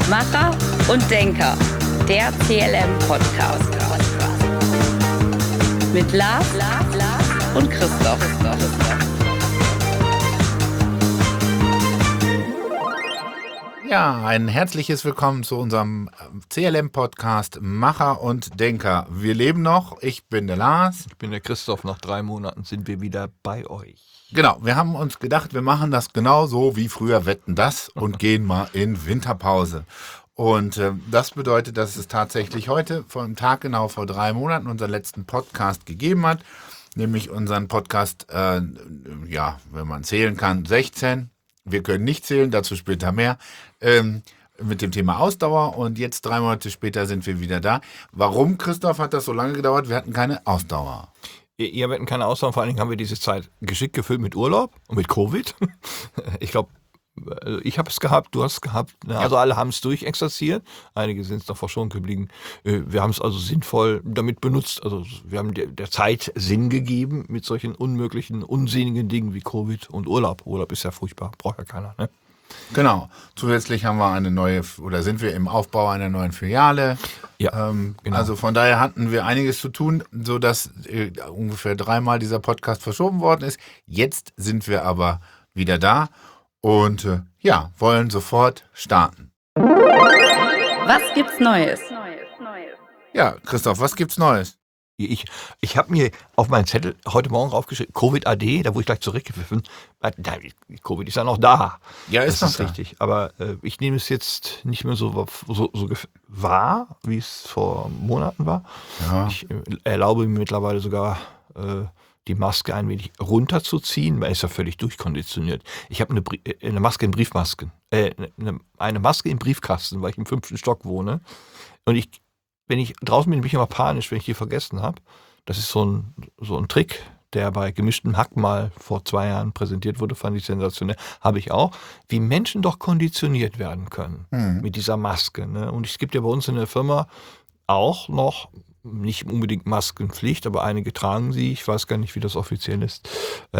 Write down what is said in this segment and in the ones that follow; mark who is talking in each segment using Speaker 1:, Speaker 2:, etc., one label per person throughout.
Speaker 1: Macher und Denker, der CLM-Podcast. Mit Lars und Christoph.
Speaker 2: Ja, ein herzliches Willkommen zu unserem CLM-Podcast Macher und Denker. Wir leben noch, ich bin der Lars.
Speaker 3: Ich bin der Christoph, nach 3 Monaten sind wir wieder bei euch.
Speaker 2: Genau, wir haben uns gedacht, wir machen das genauso wie früher Wetten, das und gehen mal in Winterpause. Und das bedeutet, dass es tatsächlich heute, vor einem Tag genau vor 3 Monaten, unseren letzten Podcast gegeben hat. Nämlich unseren Podcast, wenn man zählen kann, 16. Wir können nicht zählen, dazu später mehr, mit dem Thema Ausdauer. Und jetzt 3 Monate später sind wir wieder da. Warum, Christoph, hat das so lange gedauert? Wir hatten keine Ausdauer.
Speaker 3: Wir hatten keine Ausdauer, vor allen Dingen haben wir diese Zeit geschickt gefüllt mit Urlaub und mit Covid. Ich glaube, ich habe es gehabt, du hast es gehabt. Ja. Also alle haben es durchexerziert. Einige sind es noch verschont geblieben. Wir haben es also sinnvoll damit benutzt. Also wir haben der Zeit Sinn gegeben mit solchen unmöglichen, unsinnigen Dingen wie Covid und Urlaub. Urlaub ist ja furchtbar, braucht ja keiner, ne?
Speaker 2: Genau. Zusätzlich haben wir sind wir im Aufbau einer neuen Filiale.
Speaker 3: Ja, genau.
Speaker 2: Also von daher hatten wir einiges zu tun, sodass ungefähr 3-mal dieser Podcast verschoben worden ist. Jetzt sind wir aber wieder da und wollen sofort starten.
Speaker 1: Was gibt's Neues?
Speaker 2: Ja, Christoph, was gibt's Neues?
Speaker 3: Ich habe mir auf meinen Zettel heute Morgen raufgeschrieben, Covid-AD, da wurde ich gleich zurückgepfiffen. Covid ist ja noch da.
Speaker 2: Ja, ist noch
Speaker 3: das richtig. Aber ich nehme es jetzt nicht mehr so wahr, wie es vor Monaten war.
Speaker 2: Ja.
Speaker 3: Ich erlaube mir mittlerweile sogar, die Maske ein wenig runterzuziehen. Man ist ja völlig durchkonditioniert. Ich habe eine Maske in Briefmasken. Eine Maske im Briefkasten, weil ich im 5. Stock wohne. Und wenn ich draußen bin ich immer panisch, wenn ich die vergessen habe. Das ist so ein Trick, der bei Gemischtem Hack mal vor 2 Jahren präsentiert wurde, fand ich sensationell. Habe ich auch. Wie Menschen doch konditioniert werden können mit dieser Maske. Ne? Und es gibt ja bei uns in der Firma auch noch, nicht unbedingt Maskenpflicht, aber einige tragen sie. Ich weiß gar nicht, wie das offiziell ist.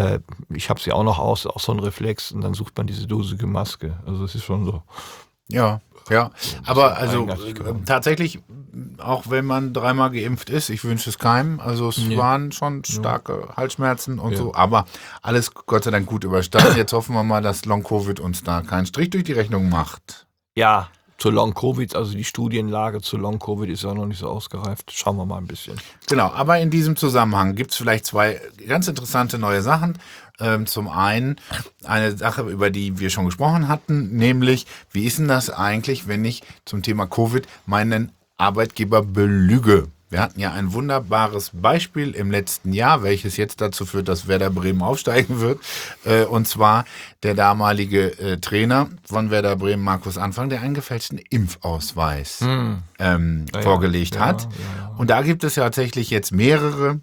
Speaker 3: Ich habe sie auch noch auch so ein Reflex. Und dann sucht man diese dosige Maske. Also es ist schon so.
Speaker 2: Ja, aber also tatsächlich, auch wenn man 3-mal geimpft ist, ich wünsche es keinem, also es waren schon starke Halsschmerzen und so, aber alles Gott sei Dank gut überstanden. Jetzt hoffen wir mal, dass Long-Covid uns da keinen Strich durch die Rechnung macht.
Speaker 3: Ja, zu Long-Covid, also die Studienlage zu Long-Covid ist ja noch nicht so ausgereift. Schauen wir mal ein bisschen.
Speaker 2: Genau, aber in diesem Zusammenhang gibt es vielleicht 2 ganz interessante neue Sachen. Zum einen eine Sache, über die wir schon gesprochen hatten, nämlich, wie ist denn das eigentlich, wenn ich zum Thema Covid meinen Arbeitgeber belüge? Wir hatten ja ein wunderbares Beispiel im letzten Jahr, welches jetzt dazu führt, dass Werder Bremen aufsteigen wird. Und zwar der damalige Trainer von Werder Bremen, Markus Anfang, der einen gefälschten Impfausweis vorgelegt hat. Ja. Und da gibt es ja tatsächlich jetzt mehrere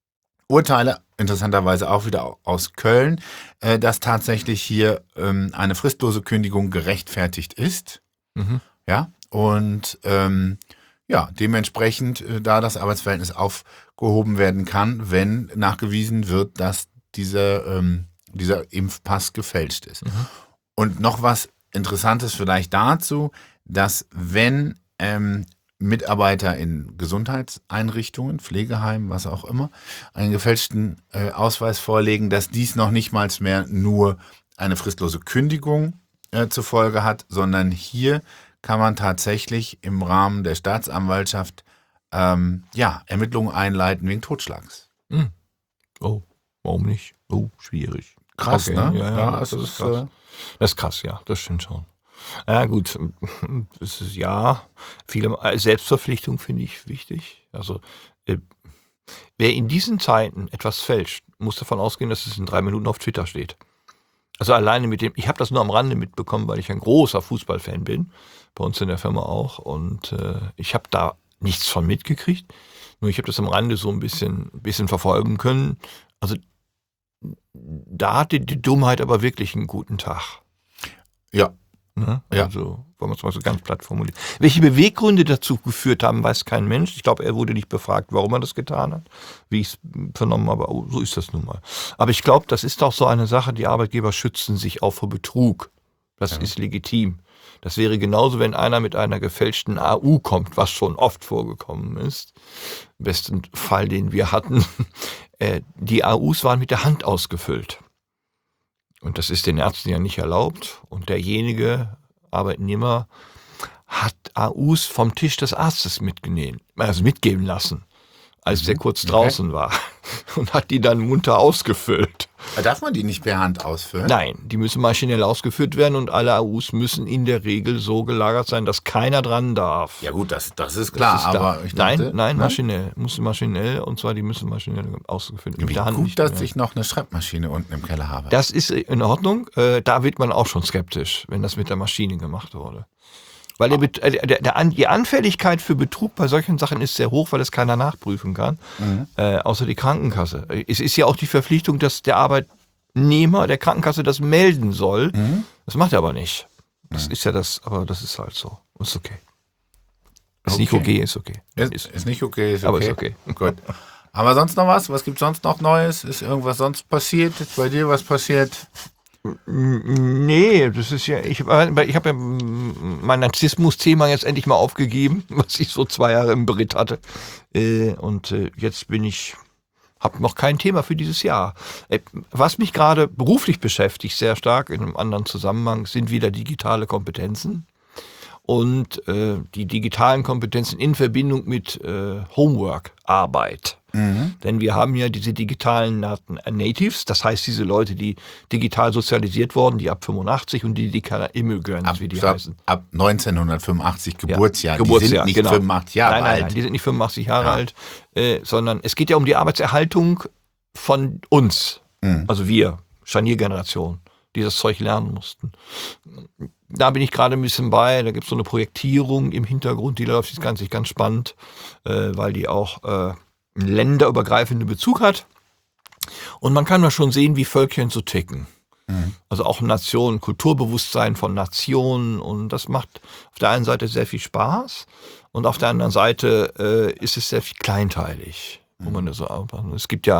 Speaker 2: Urteile, interessanterweise auch wieder aus Köln, dass tatsächlich hier eine fristlose Kündigung gerechtfertigt ist. Ja, und dementsprechend, da das Arbeitsverhältnis aufgehoben werden kann, wenn nachgewiesen wird, dass dieser Impfpass gefälscht ist. Und noch was Interessantes vielleicht dazu, dass wenn Mitarbeiter in Gesundheitseinrichtungen, Pflegeheimen, was auch immer, einen gefälschten Ausweis vorlegen, dass dies noch nicht mal mehr nur eine fristlose Kündigung zur Folge hat, sondern hier kann man tatsächlich im Rahmen der Staatsanwaltschaft Ermittlungen einleiten wegen Totschlags.
Speaker 3: Oh, warum nicht? Oh, schwierig.
Speaker 2: Krass, okay, ne?
Speaker 3: Ja, das ist krass. Das ist krass, ja, das stimmt schon. Ja gut, es ist viele Selbstverpflichtung finde ich wichtig. Also wer in diesen Zeiten etwas fälscht, muss davon ausgehen, dass es in 3 Minuten auf Twitter steht. Also alleine ich habe das nur am Rande mitbekommen, weil ich ein großer Fußballfan bin, bei uns in der Firma auch, und ich habe da nichts von mitgekriegt, nur ich habe das am Rande so ein bisschen verfolgen können. Also da hatte die Dummheit aber wirklich einen guten Tag.
Speaker 2: Ja.
Speaker 3: Ne? Also, wollen wir es mal so ganz platt formulieren. Welche Beweggründe dazu geführt haben, weiß kein Mensch. Ich glaube, er wurde nicht befragt, warum er das getan hat, wie ich es vernommen habe. Oh, so ist das nun mal. Aber ich glaube, das ist auch so eine Sache, die Arbeitgeber schützen sich auch vor Betrug. Das ist legitim. Das wäre genauso, wenn einer mit einer gefälschten AU kommt, was schon oft vorgekommen ist. Im besten Fall, den wir hatten. Die AUs waren mit der Hand ausgefüllt. Und das ist den Ärzten ja nicht erlaubt. Und derjenige, Arbeitnehmer, hat AUs vom Tisch des Arztes mitgeben lassen, als der kurz draußen war. Und hat die dann munter ausgefüllt.
Speaker 2: Darf man die nicht per Hand ausfüllen?
Speaker 3: Nein, die müssen maschinell ausgeführt werden und alle AUs müssen in der Regel so gelagert sein, dass keiner dran darf.
Speaker 2: Ja gut, das ist klar,
Speaker 3: Das ist
Speaker 2: aber ich dachte...
Speaker 3: Nein, maschinell. Maschinell, und zwar die müssen maschinell ausgeführt werden.
Speaker 2: Wie
Speaker 3: Mit der Hand
Speaker 2: gut,
Speaker 3: nicht
Speaker 2: dass
Speaker 3: mehr.
Speaker 2: ich noch eine Schreibmaschine unten im Keller habe.
Speaker 3: Das ist in Ordnung. Da wird man auch schon skeptisch, wenn das mit der Maschine gemacht wurde. Weil die Anfälligkeit für Betrug bei solchen Sachen ist sehr hoch, weil es keiner nachprüfen kann, außer die Krankenkasse. Es ist ja auch die Verpflichtung, dass der Arbeitnehmer der Krankenkasse das melden soll. Das macht er aber nicht. Das ist ja das, aber das ist halt so. Ist okay. Ist nicht okay, ist okay.
Speaker 2: Ist nicht okay, ist okay.
Speaker 3: Aber ist okay.
Speaker 2: Gut. Aber sonst noch was? Was gibt sonst noch Neues? Ist irgendwas sonst passiert? Ist bei dir was passiert?
Speaker 3: Nee, das ist ja, ich habe ja mein Narzissmus-Thema jetzt endlich mal aufgegeben, was ich so 2 Jahre im Beritt hatte. Und jetzt habe noch kein Thema für dieses Jahr. Was mich gerade beruflich beschäftigt, sehr stark in einem anderen Zusammenhang, sind wieder digitale Kompetenzen. Und die digitalen Kompetenzen in Verbindung mit Homework-Arbeit. Denn wir haben ja diese digitalen Natives, das heißt diese Leute, die digital sozialisiert wurden, die ab 85 und die digitalen Immigrants, wie die heißen.
Speaker 2: Ab 1985 Geburtsjahr.
Speaker 3: Geburtsjahr,
Speaker 2: die sind nicht
Speaker 3: genau.
Speaker 2: 85 Jahre alt.
Speaker 3: Nein, die sind nicht 85 Jahre alt, sondern es geht ja um die Arbeitserhaltung von uns, also wir, Scharniergeneration, die das Zeug lernen mussten. Da bin ich gerade ein bisschen bei, da gibt es so eine Projektierung im Hintergrund, die läuft jetzt ganz spannend, weil die auch länderübergreifende Bezug hat. Und man kann da schon sehen, wie Völkchen so ticken. Also auch Nationen, Kulturbewusstsein von Nationen, und das macht auf der einen Seite sehr viel Spaß und auf der anderen Seite ist es sehr viel kleinteilig, wo man das so aufmacht. Es gibt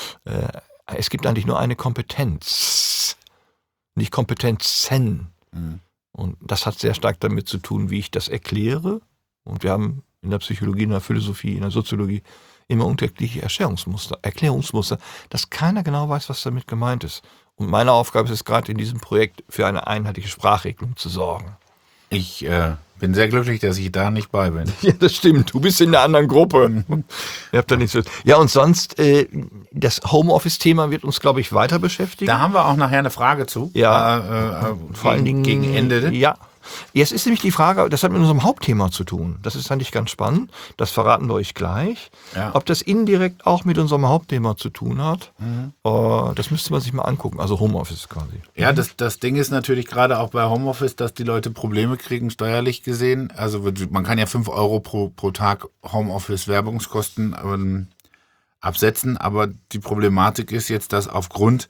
Speaker 3: eigentlich nur eine Kompetenz, nicht Kompetenzen. Und das hat sehr stark damit zu tun, wie ich das erkläre. Und wir haben in der Psychologie, in der Philosophie, in der Soziologie immer unterschiedliche Erklärungsmuster, dass keiner genau weiß, was damit gemeint ist. Und meine Aufgabe ist es gerade in diesem Projekt, für eine einheitliche Sprachregelung zu sorgen.
Speaker 2: Ich bin sehr glücklich, dass ich da nicht bei bin.
Speaker 3: Ja, das stimmt. Du bist in der anderen Gruppe. Ihr habt da nichts. Ja, und sonst, das Homeoffice-Thema wird uns, glaube ich, weiter beschäftigen.
Speaker 2: Da haben wir auch nachher eine Frage zu.
Speaker 3: Ja,
Speaker 2: vor allen Dingen gegen Ende.
Speaker 3: Ja. Jetzt ist nämlich die Frage, das hat mit unserem Hauptthema zu tun. Das ist eigentlich ganz spannend. Das verraten wir euch gleich.
Speaker 2: Ja.
Speaker 3: Ob das indirekt auch mit unserem Hauptthema zu tun hat, das müsste man sich mal angucken. Also Homeoffice quasi.
Speaker 2: Ja, das Ding ist natürlich gerade auch bei Homeoffice, dass die Leute Probleme kriegen, steuerlich gesehen. Also man kann ja 5 Euro pro Tag Homeoffice-Werbungskosten absetzen, aber die Problematik ist jetzt, dass aufgrund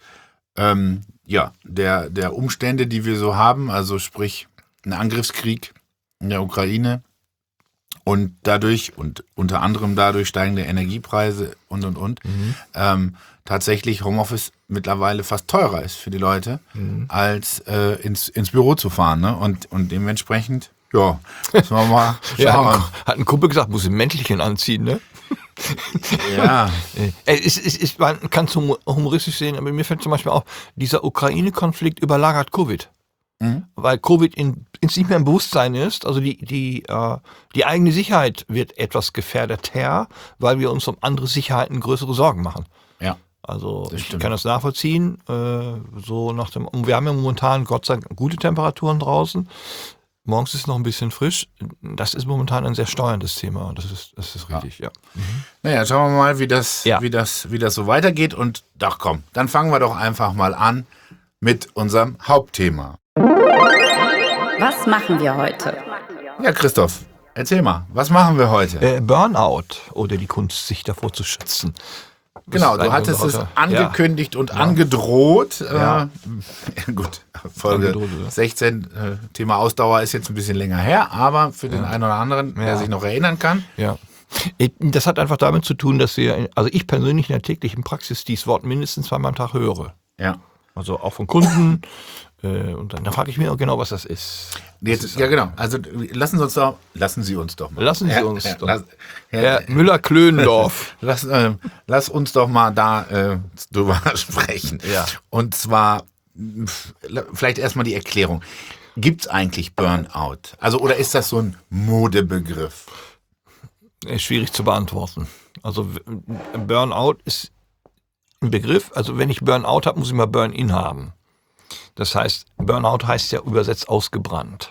Speaker 2: der Umstände, die wir so haben, also sprich ein Angriffskrieg in der Ukraine und dadurch und unter anderem dadurch steigende Energiepreise und tatsächlich Homeoffice mittlerweile fast teurer ist für die Leute, als ins Büro zu fahren. Ne? Und dementsprechend, ja, müssen wir mal schauen.
Speaker 3: Ja, hat ein Kumpel gesagt, muss ein Mäntelchen anziehen, ne?
Speaker 2: Ja.
Speaker 3: Man kann es humoristisch sehen, aber mir fällt zum Beispiel auf, dieser Ukraine-Konflikt überlagert Covid. Weil Covid nicht mehr im Bewusstsein ist, also die eigene Sicherheit wird etwas gefährdeter, weil wir uns um andere Sicherheiten größere Sorgen machen.
Speaker 2: Ja.
Speaker 3: Also ich kann das nachvollziehen. Wir haben ja momentan Gott sei Dank gute Temperaturen draußen. Morgens ist es noch ein bisschen frisch. Das ist momentan ein sehr steuerndes Thema. Das ist richtig, ja.
Speaker 2: Naja, schauen wir mal, wie das so weitergeht. Und doch komm, dann fangen wir doch einfach mal an mit unserem Hauptthema.
Speaker 1: Was machen wir heute?
Speaker 2: Ja, Christoph, erzähl mal, was machen wir heute?
Speaker 3: Burnout oder die Kunst, sich davor zu schützen.
Speaker 2: Genau, du hattest es angekündigt und angedroht.
Speaker 3: Ja.
Speaker 2: Gut, Folge 16, Thema Ausdauer ist jetzt ein bisschen länger her, aber für den einen oder anderen, der sich noch erinnern kann.
Speaker 3: Ja. Das hat einfach damit zu tun, dass ich persönlich in der täglichen Praxis dieses Wort mindestens 2-mal am Tag höre.
Speaker 2: Ja.
Speaker 3: Also auch von Kunden. Und dann frage ich mir genau, was das ist.
Speaker 2: Jetzt, ja, genau. Also lassen Sie uns doch mal.
Speaker 3: Herr Müller-Klöndorff.
Speaker 2: Lass uns doch mal da drüber sprechen.
Speaker 3: Ja.
Speaker 2: Und zwar vielleicht erstmal die Erklärung. Gibt es eigentlich Burnout? Also, oder ist das so ein Modebegriff?
Speaker 3: Ist schwierig zu beantworten. Also Burnout ist ein Begriff. Also wenn ich Burnout habe, muss ich mal Burn-in haben. Das heißt, Burnout heißt ja übersetzt ausgebrannt.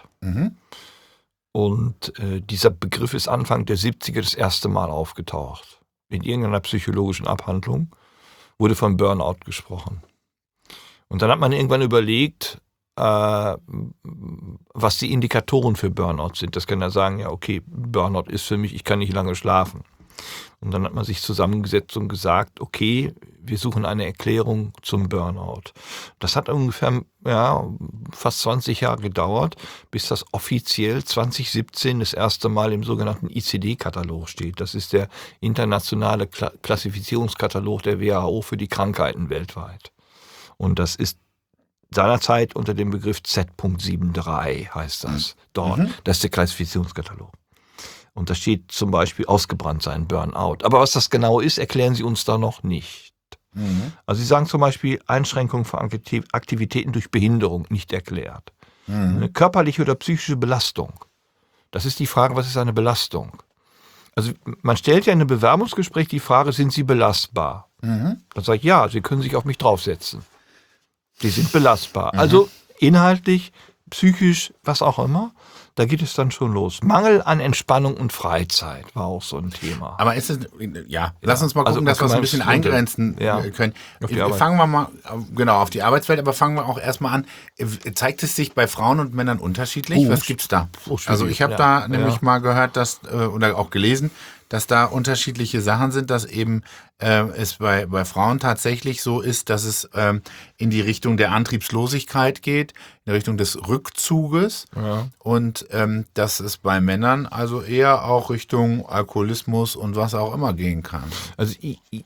Speaker 3: Und dieser Begriff ist Anfang der 70er das erste Mal aufgetaucht. In irgendeiner psychologischen Abhandlung wurde von Burnout gesprochen. Und dann hat man irgendwann überlegt, was die Indikatoren für Burnout sind. Das kann ja sagen, ja okay, Burnout ist für mich, ich kann nicht lange schlafen. Und dann hat man sich zusammengesetzt und gesagt, okay, wir suchen eine Erklärung zum Burnout. Das hat ungefähr fast 20 Jahre gedauert, bis das offiziell 2017 das erste Mal im sogenannten ICD-Katalog steht. Das ist der internationale Klassifizierungskatalog der WHO für die Krankheiten weltweit. Und das ist seinerzeit unter dem Begriff Z.73 heißt das dort. Das ist der Klassifizierungskatalog. Und da steht zum Beispiel ausgebrannt sein, Burnout. Aber was das genau ist, erklären Sie uns da noch nicht. Also Sie sagen zum Beispiel Einschränkung von Aktivitäten durch Behinderung nicht erklärt. Eine körperliche oder psychische Belastung. Das ist die Frage, was ist eine Belastung? Also man stellt ja in einem Bewerbungsgespräch die Frage, sind Sie belastbar? Dann sage ich, ja, Sie können sich auf mich draufsetzen. Sie sind belastbar. Also inhaltlich, psychisch, was auch immer. Da geht es dann schon los. Mangel an Entspannung und Freizeit war auch so ein Thema.
Speaker 2: Aber ist es, lass uns mal gucken, dass wir es ein bisschen eingrenzen können. Fangen wir mal, genau, auf die Arbeitswelt, aber fangen wir auch erstmal an. Zeigt es sich bei Frauen und Männern unterschiedlich? Was gibt's da? Also ich habe da nämlich mal gehört, dass, oder auch gelesen, dass da unterschiedliche Sachen sind, dass eben es bei Frauen tatsächlich so ist, dass es in die Richtung der Antriebslosigkeit geht, in die Richtung des Rückzuges und dass es bei Männern also eher auch Richtung Alkoholismus und was auch immer gehen kann.
Speaker 3: Also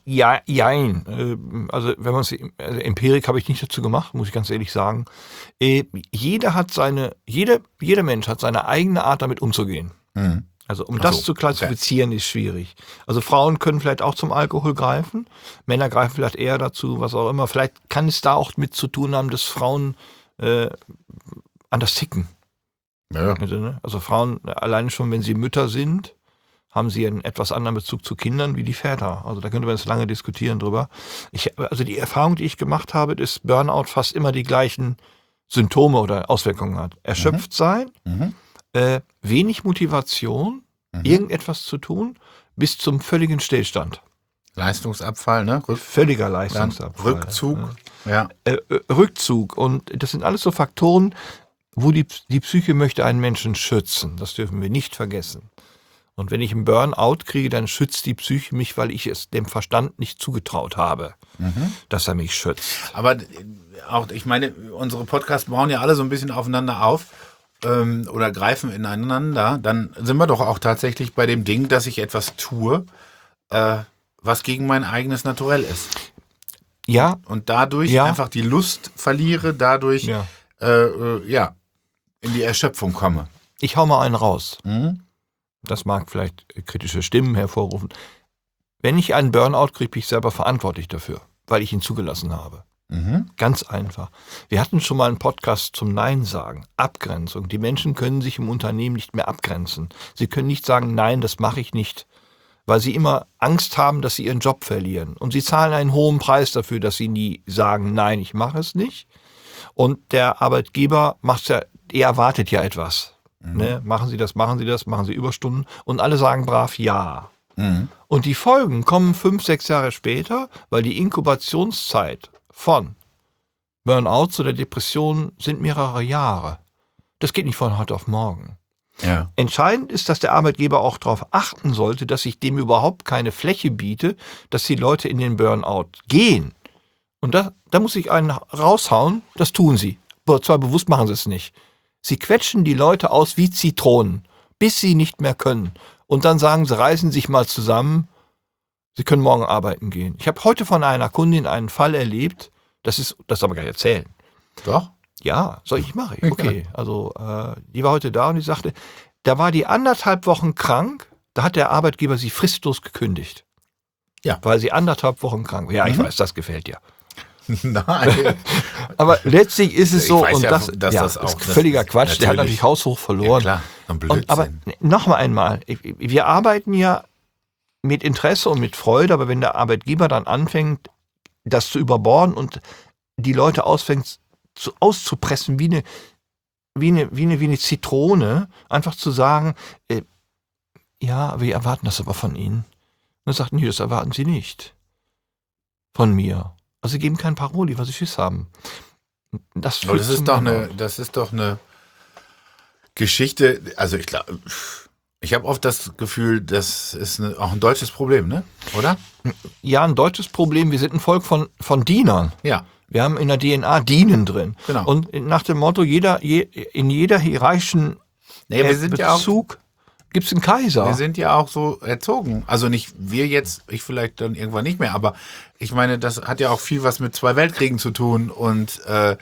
Speaker 3: jein. Also wenn man Empirik habe ich nicht dazu gemacht, muss ich ganz ehrlich sagen. Jeder Mensch hat seine eigene Art, damit umzugehen. Also das zu klassifizieren ist schwierig. Also Frauen können vielleicht auch zum Alkohol greifen, Männer greifen vielleicht eher dazu, was auch immer. Vielleicht kann es da auch mit zu tun haben, dass Frauen anders ticken. Ja. Also Frauen, alleine schon, wenn sie Mütter sind, haben sie einen etwas anderen Bezug zu Kindern wie die Väter. Also da könnte man jetzt lange diskutieren drüber. Also die Erfahrung, die ich gemacht habe, ist, Burnout fast immer die gleichen Symptome oder Auswirkungen hat. Erschöpft sein, wenig Motivation, irgendetwas zu tun, bis zum völligen Stillstand.
Speaker 2: Leistungsabfall, ne?
Speaker 3: Völliger Leistungsabfall.
Speaker 2: Rückzug. Ja.
Speaker 3: Rückzug. Und das sind alles so Faktoren, wo die Psyche möchte einen Menschen schützen. Das dürfen wir nicht vergessen. Und wenn ich einen Burnout kriege, dann schützt die Psyche mich, weil ich es dem Verstand nicht zugetraut habe, dass er mich schützt.
Speaker 2: Aber auch, ich meine, unsere Podcasts bauen ja alle so ein bisschen aufeinander auf. Oder greifen ineinander, dann sind wir doch auch tatsächlich bei dem Ding, dass ich etwas tue, was gegen mein eigenes Naturell ist.
Speaker 3: Ja.
Speaker 2: Und dadurch einfach die Lust verliere, dadurch in die Erschöpfung komme.
Speaker 3: Ich hau mal einen raus. Das mag vielleicht kritische Stimmen hervorrufen. Wenn ich einen Burnout kriege, bin ich selber verantwortlich dafür, weil ich ihn zugelassen habe. Ganz einfach. Wir hatten schon mal einen Podcast zum Nein sagen. Abgrenzung. Die Menschen können sich im Unternehmen nicht mehr abgrenzen. Sie können nicht sagen, nein, das mache ich nicht, weil sie immer Angst haben, dass sie ihren Job verlieren. Und sie zahlen einen hohen Preis dafür, dass sie nie sagen, nein, ich mache es nicht. Und der Arbeitgeber er erwartet ja etwas. Ne? Machen Sie das, machen Sie Überstunden. Und alle sagen brav ja. Und die Folgen kommen 5, 6 Jahre später, weil die Inkubationszeit von Burnouts oder Depressionen sind mehrere Jahre. Das geht nicht von heute auf morgen.
Speaker 2: Ja.
Speaker 3: Entscheidend ist, dass der Arbeitgeber auch darauf achten sollte, dass ich dem überhaupt keine Fläche biete, dass die Leute in den Burnout gehen. Und da muss ich einen raushauen, das tun sie. Zwar bewusst machen sie es nicht. Sie quetschen die Leute aus wie Zitronen, bis sie nicht mehr können. Und dann sagen sie, reißen sich mal zusammen, Sie können morgen arbeiten gehen. Ich habe heute von einer Kundin einen Fall erlebt, Das aber gar nicht erzählen.
Speaker 2: Doch?
Speaker 3: Ja, mache ich. Okay, also die war heute da und die sagte, da war die 1,5 Wochen krank, da hat der Arbeitgeber sie fristlos gekündigt.
Speaker 2: Ja.
Speaker 3: Weil sie 1,5 Wochen krank war. Ja, ich weiß, das gefällt dir.
Speaker 2: Nein.
Speaker 3: Aber letztlich ist es so,
Speaker 2: weiß
Speaker 3: und
Speaker 2: ja,
Speaker 3: das,
Speaker 2: dass
Speaker 3: ja,
Speaker 2: das auch-
Speaker 3: ist völliger
Speaker 2: das-
Speaker 3: Quatsch, der hat natürlich haushoch
Speaker 2: Ja,
Speaker 3: verloren.
Speaker 2: klar, so ein Blödsinn.
Speaker 3: Aber noch mal einmal, wir arbeiten ja mit Interesse und mit Freude, aber wenn der Arbeitgeber dann anfängt, das zu überborden und die Leute auszupressen wie eine Zitrone, einfach zu sagen, ja, wir erwarten das aber von Ihnen. Und er sagt, nee, das erwarten Sie nicht von mir. Also Sie geben kein Paroli, weil Sie Schiss haben. Das
Speaker 2: Aber das ist doch eine Geschichte, also ich habe oft das Gefühl, das ist auch ein deutsches Problem, ne? Oder?
Speaker 3: Ja, ein deutsches Problem, wir sind ein Volk von Dienern.
Speaker 2: Ja.
Speaker 3: Wir haben in der DNA Dienen drin.
Speaker 2: Genau.
Speaker 3: Und nach dem Motto, in jeder hierarchischen
Speaker 2: wir sind ja auch,
Speaker 3: Bezug gibt es einen Kaiser.
Speaker 2: wir sind ja auch so erzogen. Also nicht wir jetzt, ich vielleicht dann irgendwann nicht mehr, aber ich meine, das hat ja auch viel was mit 2 Weltkriegen zu tun und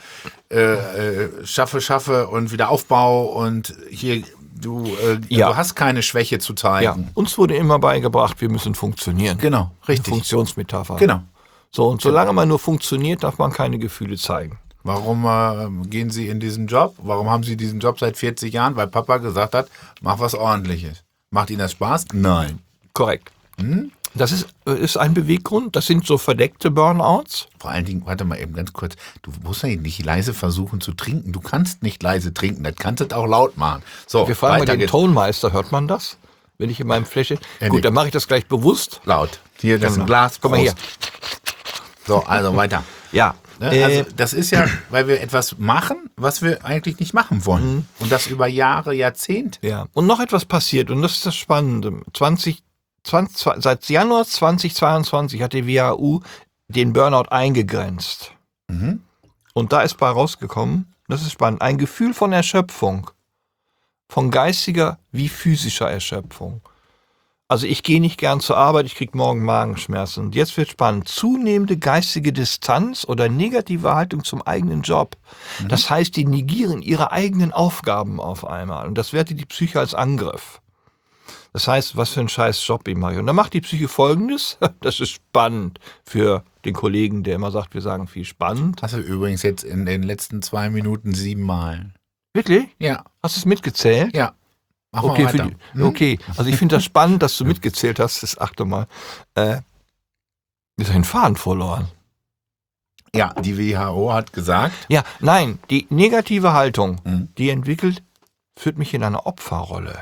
Speaker 2: schaffe und Wiederaufbau und hier, du hast keine Schwäche zu
Speaker 3: Ja,
Speaker 2: zeigen.
Speaker 3: uns wurde immer beigebracht, wir müssen funktionieren.
Speaker 2: Genau, richtig.
Speaker 3: Funktionsmetapher.
Speaker 2: Genau.
Speaker 3: So, und solange man nur funktioniert, darf man keine Gefühle zeigen.
Speaker 2: Warum gehen Sie in diesen Job? Warum haben Sie diesen Job seit 40 Jahren? Weil Papa gesagt hat, mach was Ordentliches. Macht Ihnen das Spaß? Nein.
Speaker 3: Korrekt. Das ist ein Beweggrund. Das sind so verdeckte Burnouts.
Speaker 2: Vor allen Dingen, warte mal eben ganz kurz, du musst ja nicht leise versuchen zu trinken. Du kannst nicht leise trinken, das kannst du auch laut machen. So,
Speaker 3: Wir fragen mal
Speaker 2: weiter
Speaker 3: den
Speaker 2: geht's.
Speaker 3: Tonmeister, hört man das? Wenn ich in meinem Fläschchen...
Speaker 2: Ja,
Speaker 3: Gut,
Speaker 2: nee.
Speaker 3: dann mache ich das gleich bewusst.
Speaker 2: Laut. Hier, das ist ein
Speaker 3: Genau.
Speaker 2: Glas.
Speaker 3: Komm mal hier.
Speaker 2: So, also weiter.
Speaker 3: Ja.
Speaker 2: Ne? Also das ist ja, weil wir etwas machen, was wir eigentlich nicht machen wollen. Und das über Jahre, Jahrzehnte.
Speaker 3: Ja. Und noch etwas passiert, und das ist das Spannende. Seit Januar 2022 hat die WHU den Burnout eingegrenzt. Und da ist bei rausgekommen, das ist spannend, ein Gefühl von Erschöpfung. Von geistiger wie physischer Erschöpfung. Also ich gehe nicht gern zur Arbeit, ich kriege morgen Magenschmerzen. Und jetzt wird spannend. Zunehmende geistige Distanz oder negative Haltung zum eigenen Job. Das heißt, die negieren ihre eigenen Aufgaben auf einmal. Und das wertet die Psyche als Angriff. Das heißt, was für ein scheiß Job ich mache. Und dann macht die Psyche Folgendes. Das ist spannend für den Kollegen, der immer sagt, wir sagen viel spannend.
Speaker 2: Hast du übrigens jetzt in den letzten 2 Minuten 7 Mal.
Speaker 3: Wirklich?
Speaker 2: Ja,
Speaker 3: Hast du es mitgezählt?
Speaker 2: ja. Mach
Speaker 3: Okay,
Speaker 2: mal weiter.
Speaker 3: okay, also ich finde das spannend, dass du mitgezählt hast, das 8. Mal. Ist ein Faden verloren.
Speaker 2: Ja, die WHO hat gesagt,
Speaker 3: Ja, nein, die negative Haltung,
Speaker 2: Mhm.
Speaker 3: die entwickelt, führt mich in eine Opferrolle.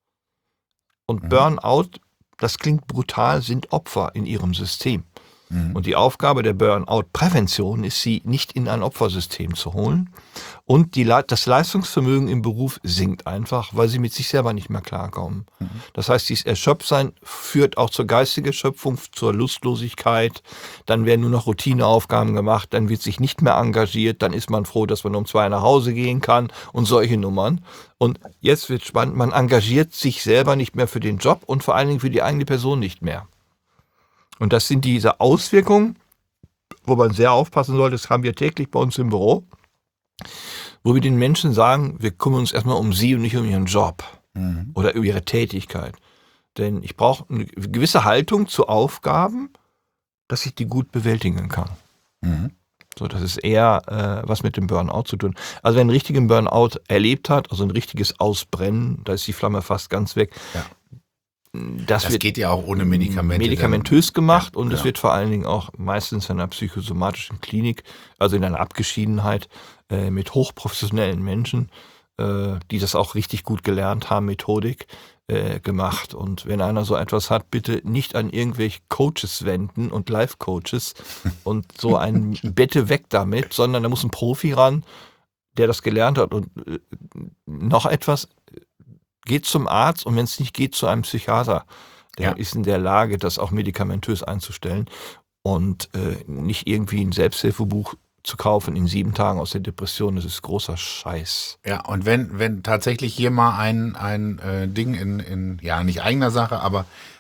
Speaker 3: Und Burnout, das klingt brutal, sind Opfer in ihrem System. Und die Aufgabe der Burnout-Prävention ist, sie nicht in ein Opfersystem zu holen. Und das Leistungsvermögen im Beruf sinkt einfach, weil sie mit sich selber nicht mehr klarkommen. Das heißt, dieses Erschöpftsein führt auch zur geistigen Erschöpfung, zur Lustlosigkeit. Dann werden nur noch Routineaufgaben gemacht, dann wird sich nicht mehr engagiert, dann ist man froh, dass man um 2 nach Hause gehen kann und solche Nummern. Und jetzt wird spannend, man engagiert sich selber nicht mehr für den Job und vor allen Dingen für die eigene Person nicht mehr. Und das sind diese Auswirkungen, wo man sehr aufpassen sollte, das haben wir täglich bei uns im Büro, wo wir den Menschen sagen, wir kümmern uns erstmal um sie und nicht um ihren Job oder um ihre Tätigkeit. Denn ich brauche eine gewisse Haltung zu Aufgaben, dass ich die gut bewältigen kann. So, das ist eher was mit dem Burnout zu tun. Also wer einen richtigen Burnout erlebt hat, also ein richtiges Ausbrennen, da ist die Flamme fast ganz weg.
Speaker 2: Ja.
Speaker 3: Das
Speaker 2: das
Speaker 3: wird
Speaker 2: geht ja auch ohne Medikamente.
Speaker 3: medikamentös gemacht
Speaker 2: Ja,
Speaker 3: und es
Speaker 2: genau.
Speaker 3: wird vor allen Dingen auch meistens in einer psychosomatischen Klinik, also in einer Abgeschiedenheit mit hochprofessionellen Menschen, die das auch richtig gut gelernt haben, Methodik, gemacht. Und wenn einer so etwas hat, bitte nicht an irgendwelche Coaches wenden und Life-Coaches und so ein Bette weg damit, sondern da muss ein Profi ran, der das gelernt hat. Und noch etwas, geht zum Arzt und wenn es nicht geht, zu einem Psychiater. Der ist in der Lage, das auch medikamentös einzustellen und nicht irgendwie ein Selbsthilfebuch zu kaufen in 7 Tagen aus der Depression. Das ist großer Scheiß.
Speaker 2: Ja, und wenn tatsächlich hier mal ein Ding in ja, nicht eigener Sache, aber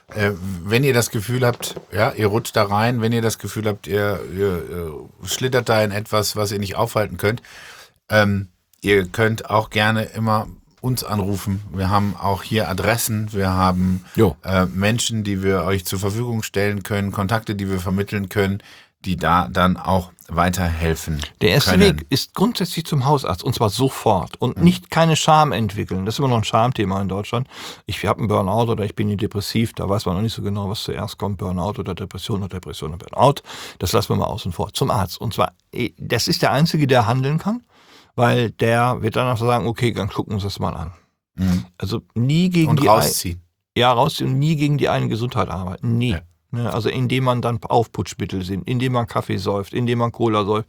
Speaker 2: wenn ihr das Gefühl habt, ja, ihr rutscht da rein, wenn ihr das Gefühl habt, ihr schlittert da in etwas, was ihr nicht aufhalten könnt, ihr könnt auch gerne immer uns anrufen. Wir haben auch hier Adressen, wir haben Menschen, die wir euch zur Verfügung stellen können, Kontakte, die wir vermitteln können, die da dann auch weiterhelfen.
Speaker 3: Der erste
Speaker 2: können.
Speaker 3: Weg ist grundsätzlich zum Hausarzt und zwar sofort und nicht keine Scham entwickeln. Das ist immer noch ein Schamthema in Deutschland. Ich habe einen Burnout oder ich bin depressiv, da weiß man noch nicht so genau, was zuerst kommt, Burnout oder Depression oder Burnout. Das lassen wir mal außen vor. Zum Arzt. Und zwar, das ist der Einzige, der handeln kann, weil der wird dann auch sagen, okay, dann gucken wir uns das mal an.
Speaker 2: Mhm.
Speaker 3: Also nie gegen
Speaker 2: Und
Speaker 3: die
Speaker 2: rausziehen.
Speaker 3: rausziehen und nie gegen die eigene Gesundheit arbeiten. Nie.
Speaker 2: Ja.
Speaker 3: Ne, also indem man dann Aufputschmittel sind, indem man Kaffee säuft, indem man Cola säuft.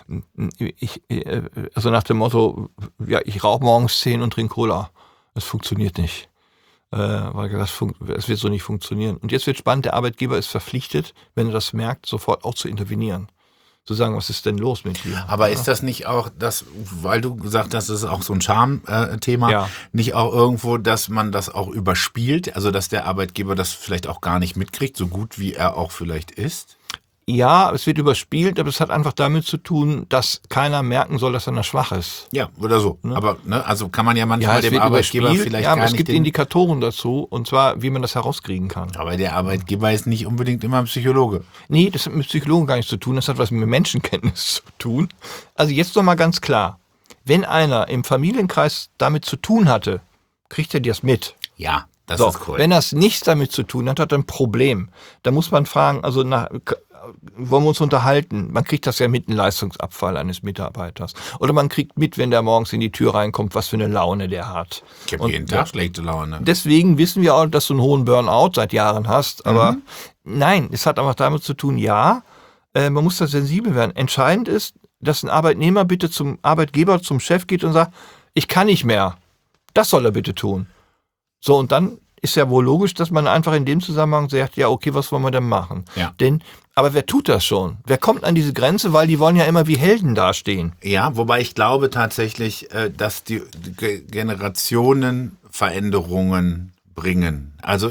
Speaker 3: Also nach dem Motto, ja, ich rauche morgens 10 und trinke Cola. Das funktioniert nicht. Weil das wird so nicht funktionieren. Und jetzt wird spannend, der Arbeitgeber ist verpflichtet, wenn er das merkt, sofort auch zu intervenieren. Zu sagen, was ist denn los mit dir?
Speaker 2: Aber ist das nicht auch das, weil du gesagt hast, das ist auch so ein Charme-Thema, nicht auch irgendwo, dass man das auch überspielt, also dass der Arbeitgeber das vielleicht auch gar nicht mitkriegt, so gut wie er auch vielleicht ist?
Speaker 3: Ja, es wird überspielt, aber es hat einfach damit zu tun, dass keiner merken soll, dass er schwach ist.
Speaker 2: Ja, oder so.
Speaker 3: Ne?
Speaker 2: Aber also kann man ja manchmal dem Arbeitgeber vielleicht
Speaker 3: aber
Speaker 2: gar
Speaker 3: es
Speaker 2: nicht...
Speaker 3: gibt Indikatoren dazu, und zwar, wie man das herauskriegen kann.
Speaker 2: Aber der Arbeitgeber ist nicht unbedingt immer ein Psychologe.
Speaker 3: Nee, das hat mit Psychologen gar nichts zu tun, das hat was mit Menschenkenntnis zu tun. Also jetzt noch mal ganz klar, wenn einer im Familienkreis damit zu tun hatte, kriegt er das mit.
Speaker 2: Ja, das
Speaker 3: So,
Speaker 2: ist korrekt.
Speaker 3: wenn das nichts damit zu tun hat, hat er ein Problem. Da muss man fragen, also wollen wir uns unterhalten? Man kriegt das ja mit, einen Leistungsabfall eines Mitarbeiters. Oder man kriegt mit, wenn der morgens in die Tür reinkommt, was für eine Laune der hat.
Speaker 2: Ich habe jeden Tag schlechte Laune.
Speaker 3: Deswegen wissen wir auch, dass du einen hohen Burnout seit Jahren hast. Aber nein, es hat einfach damit zu tun, man muss da sensibel werden. Entscheidend ist, dass ein Arbeitnehmer bitte zum Arbeitgeber, zum Chef geht und sagt, ich kann nicht mehr. Das soll er bitte tun. So, und dann ist ja wohl logisch, dass man einfach in dem Zusammenhang sagt, ja, okay, was wollen wir denn machen?
Speaker 2: Ja.
Speaker 3: Aber wer tut das schon? Wer kommt an diese Grenze? Weil die wollen ja immer wie Helden dastehen.
Speaker 2: Ja, wobei ich glaube tatsächlich, dass die Generationen Veränderungen bringen. Also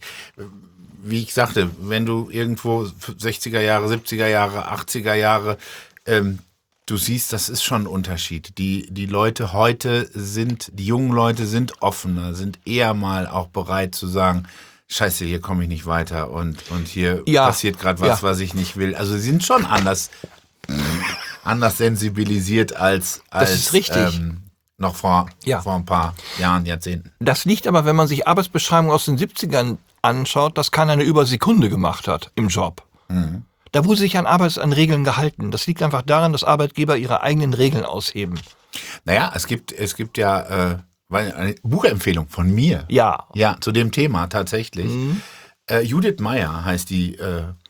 Speaker 2: wie ich sagte, wenn du irgendwo 60er Jahre, 70er Jahre, 80er Jahre, du siehst, das ist schon ein Unterschied. Die Leute heute die jungen Leute sind offener, sind eher mal auch bereit zu sagen, Scheiße, hier komme ich nicht weiter und hier passiert gerade was ich nicht will. Also sie sind schon anders sensibilisiert als
Speaker 3: Das ist richtig.
Speaker 2: noch vor ein paar Jahren, Jahrzehnten.
Speaker 3: Das liegt aber, wenn man sich Arbeitsbeschreibungen aus den 70ern anschaut, dass keiner eine Übersekunde gemacht hat im Job.
Speaker 2: Mhm.
Speaker 3: Da wurde sich an Regeln gehalten. Das liegt einfach daran, dass Arbeitgeber ihre eigenen Regeln ausheben.
Speaker 2: Naja, es gibt ja eine Buchempfehlung von mir.
Speaker 3: Ja.
Speaker 2: Ja, zu dem Thema tatsächlich. Judith Meyer heißt die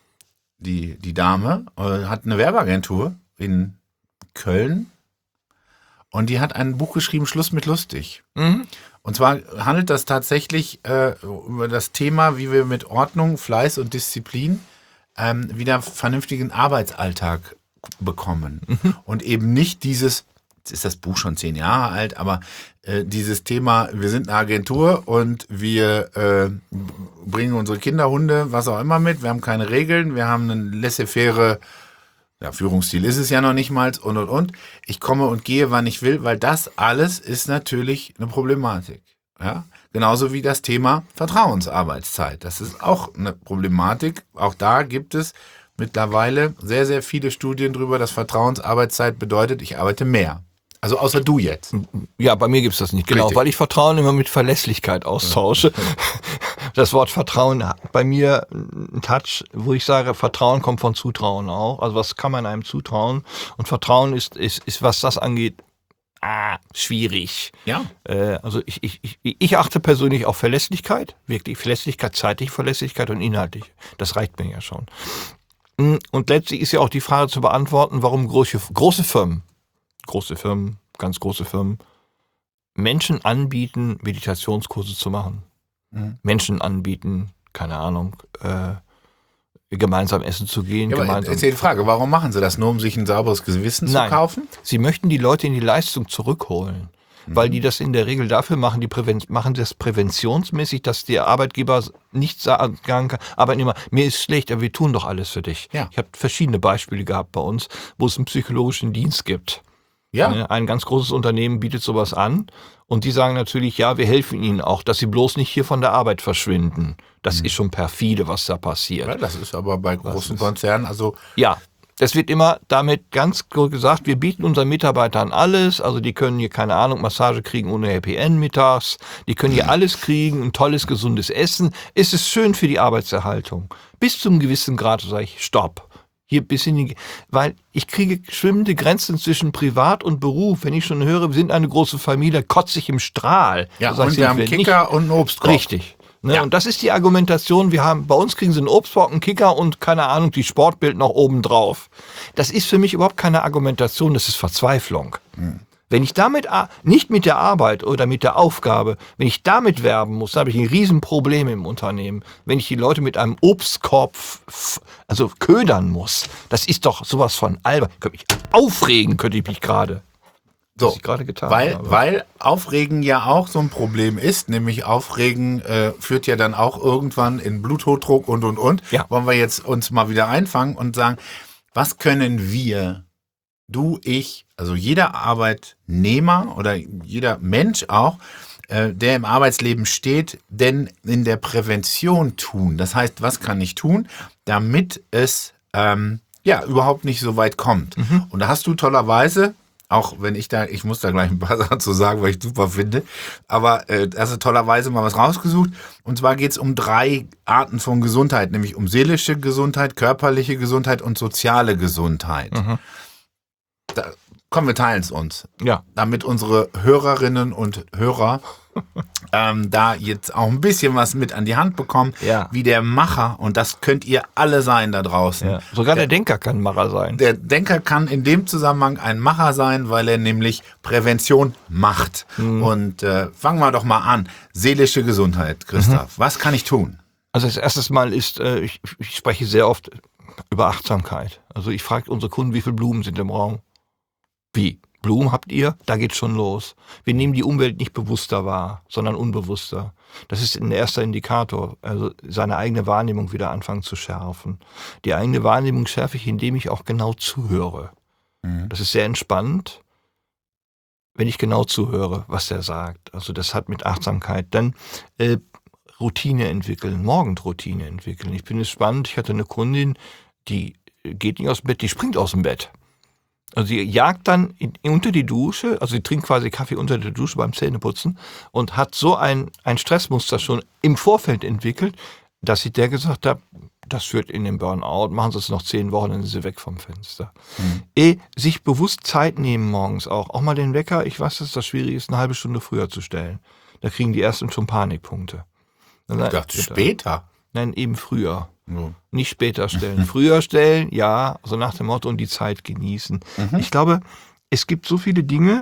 Speaker 2: Dame, hat eine Werbeagentur in Köln und die hat ein Buch geschrieben, Schluss mit lustig. Und zwar handelt das tatsächlich über das Thema, wie wir mit Ordnung, Fleiß und Disziplin wieder vernünftigen Arbeitsalltag bekommen. Und eben nicht dieses, jetzt ist das Buch schon 10 Jahre alt, aber dieses Thema, wir sind eine Agentur und wir bringen unsere Kinder, Hunde, was auch immer mit, wir haben keine Regeln, wir haben einen laissez-faire, Führungsstil ist es ja noch nicht mal und. Ich komme und gehe, wann ich will, weil das alles ist natürlich eine Problematik. Ja? Genauso wie das Thema Vertrauensarbeitszeit. Das ist auch eine Problematik. Auch da gibt es mittlerweile sehr, sehr viele Studien drüber, dass Vertrauensarbeitszeit bedeutet, ich arbeite mehr. Also außer du jetzt.
Speaker 3: Ja, bei mir gibt's das nicht. Genau,
Speaker 2: Richtig.
Speaker 3: weil ich Vertrauen immer mit Verlässlichkeit austausche. Das Wort Vertrauen hat bei mir einen Touch, wo ich sage, Vertrauen kommt von Zutrauen auch. Also was kann man einem zutrauen? Und Vertrauen ist was das angeht, schwierig.
Speaker 2: Ja.
Speaker 3: Also ich achte persönlich auf Verlässlichkeit, wirklich Verlässlichkeit, zeitliche Verlässlichkeit und inhaltlich. Das reicht mir ja schon. Und letztlich ist ja auch die Frage zu beantworten, warum große Firmen, ganz große Firmen, Menschen anbieten, Meditationskurse zu machen. Menschen anbieten, keine Ahnung, gemeinsam essen zu gehen.
Speaker 2: Ja, aber jetzt die Frage, warum machen sie das? Nur um sich ein sauberes Gewissen zu kaufen?
Speaker 3: Sie möchten die Leute in die Leistung zurückholen. weil die das in der Regel dafür machen, machen das präventionsmäßig, dass der Arbeitgeber nicht sagen kann, Arbeitnehmer, mir ist schlecht, aber wir tun doch alles für dich.
Speaker 2: Ja.
Speaker 3: Ich habe verschiedene Beispiele gehabt bei uns, wo es einen psychologischen Dienst gibt.
Speaker 2: Ja.
Speaker 3: Ein ganz großes Unternehmen bietet sowas an und die sagen natürlich, ja, wir helfen ihnen auch, dass sie bloß nicht hier von der Arbeit verschwinden. Das ist schon perfide, was da passiert.
Speaker 2: Ja, das ist aber bei großen Konzernen, also
Speaker 3: Ja, das wird immer damit ganz gesagt, wir bieten unseren Mitarbeitern alles, also die können hier, keine Ahnung, Massage kriegen ohne Happy End mittags, die können hier alles kriegen, ein tolles, gesundes Essen. Es ist schön für die Arbeitserhaltung. Bis zu einem gewissen Grad sage ich, stopp. Hier bis in die, weil ich kriege schwimmende Grenzen zwischen Privat und Beruf. Wenn ich schon höre, wir sind eine große Familie, kotze ich im Strahl.
Speaker 2: ja,
Speaker 3: Da sag
Speaker 2: und
Speaker 3: ich,
Speaker 2: wir haben
Speaker 3: will
Speaker 2: Kicker
Speaker 3: nicht.
Speaker 2: und einen Obstkorb.
Speaker 3: Richtig. Ne?
Speaker 2: Ja.
Speaker 3: Und das ist die Argumentation, bei uns kriegen sie einen Obstkorb, einen Kicker und keine Ahnung, die Sportbild noch oben drauf. Das ist für mich überhaupt keine Argumentation, das ist Verzweiflung. Wenn ich damit, nicht mit der Arbeit oder mit der Aufgabe, wenn ich damit werben muss, dann habe ich ein Riesenproblem im Unternehmen. Wenn ich die Leute mit einem Obstkorb also ködern muss, das ist doch sowas von albern. Könnte ich mich gerade.
Speaker 2: So,
Speaker 3: was ich gerade getan habe.
Speaker 2: weil Aufregen ja auch so ein Problem ist, nämlich Aufregen führt ja dann auch irgendwann in Bluthochdruck und.
Speaker 3: Ja.
Speaker 2: Wollen wir jetzt uns mal wieder einfangen und sagen, was können wir, du, ich, also jeder Arbeitnehmer oder jeder Mensch auch, der im Arbeitsleben steht, denn in der Prävention tun? Das heißt, was kann ich tun, damit es überhaupt nicht so weit kommt? Und da hast du tollerweise, auch wenn ich muss da gleich ein paar Sachen zu sagen, weil ich super finde, aber hast du tollerweise mal was rausgesucht. Und zwar geht es um 3 Arten von Gesundheit, nämlich um seelische Gesundheit, körperliche Gesundheit und soziale Gesundheit. Da, komm, wir teilen es uns.
Speaker 3: Ja.
Speaker 2: Damit unsere Hörerinnen und Hörer da jetzt auch ein bisschen was mit an die Hand bekommen,
Speaker 3: Ja.
Speaker 2: wie der Macher, und das könnt ihr alle sein da draußen.
Speaker 3: Ja. Sogar der Denker kann Macher sein.
Speaker 2: Der Denker kann in dem Zusammenhang ein Macher sein, weil er nämlich Prävention macht. Und fangen wir doch mal an. Seelische Gesundheit, Christoph. Was kann ich tun?
Speaker 3: Also das erste Mal ist, ich spreche sehr oft über Achtsamkeit. Also ich frage unsere Kunden, wie viele Blumen sind im Raum? Wie? Blumen habt ihr? Da geht's schon los. Wir nehmen die Umwelt nicht bewusster wahr, sondern unbewusster. Das ist ein erster Indikator, also seine eigene Wahrnehmung wieder anfangen zu schärfen. Die eigene Wahrnehmung schärfe ich, indem ich auch genau zuhöre. Das ist sehr entspannend, wenn ich genau zuhöre, was der sagt. Also das hat mit Achtsamkeit. Dann Routine entwickeln, Morgenroutine entwickeln. Ich finde es spannend, ich hatte eine Kundin, die geht nicht aus dem Bett, die springt aus dem Bett. Also sie jagt dann unter die Dusche, also sie trinkt quasi Kaffee unter der Dusche beim Zähneputzen und hat so ein Stressmuster schon im Vorfeld entwickelt, dass sie der gesagt hat, das führt in den Burnout, machen Sie es noch 10 Wochen, dann sind Sie weg vom Fenster. Sich bewusst Zeit nehmen morgens auch mal den Wecker, ich weiß, dass das schwierig ist, eine halbe Stunde früher zu stellen. Da kriegen die ersten schon Panikpunkte.
Speaker 2: Ich dachte, später.
Speaker 3: Nein, eben früher.
Speaker 2: Ja.
Speaker 3: Nicht später stellen. Früher stellen, ja, so nach dem Motto und die Zeit genießen. Ich glaube, es gibt so viele Dinge,